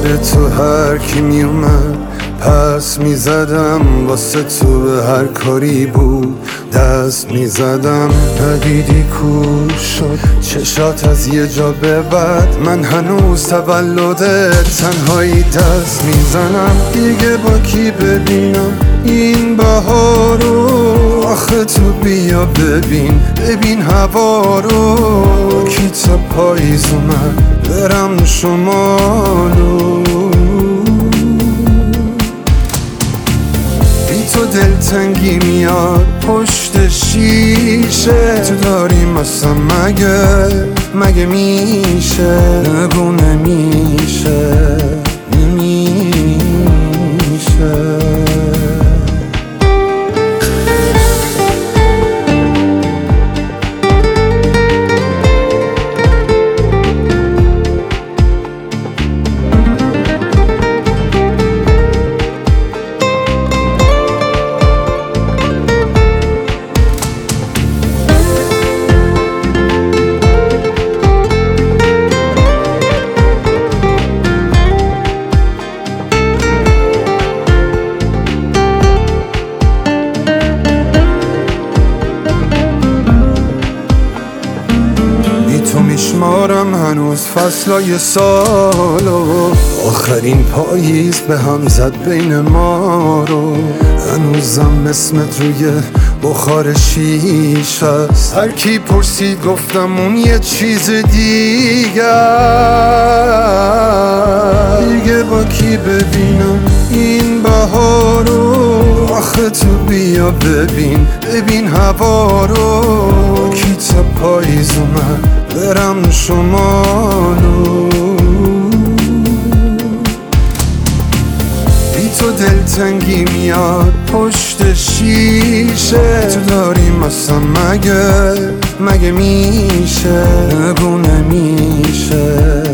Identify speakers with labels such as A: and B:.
A: سر تو هر کی میومد پس میزدم، واسه تو به هر کاری بود دست میزدم. ندیدی کور شد چشات از یه جا به بعد، من هنوز تولدت تنهایی دست میزنم. دیگه با کی ببینم این بهارو؟ آخه تو بیا ببین هوا رو. کی تا پاییز اومد برم شمالو. بی تو دلتنگی میاد پشت شیشه، تو داری مثلا مگه میشه؟ نگو نمیشه. تو میشمارم هنوز فصلای سالو، آخرین پاییز به هم زد بین ما رو. هنوزم اسمت روی بخار شیش هست، هر کی پرسید گفتم اون یه چیز دیگه با کی ببینم این بهارو؟ آخه تو بیا ببین هوا رو. کی تا پاییز اومد برم شمالو. بی تو دلتنگی میاد پشت شیشه، تو داری مثلا مگه میشه؟ نگو نمیشه.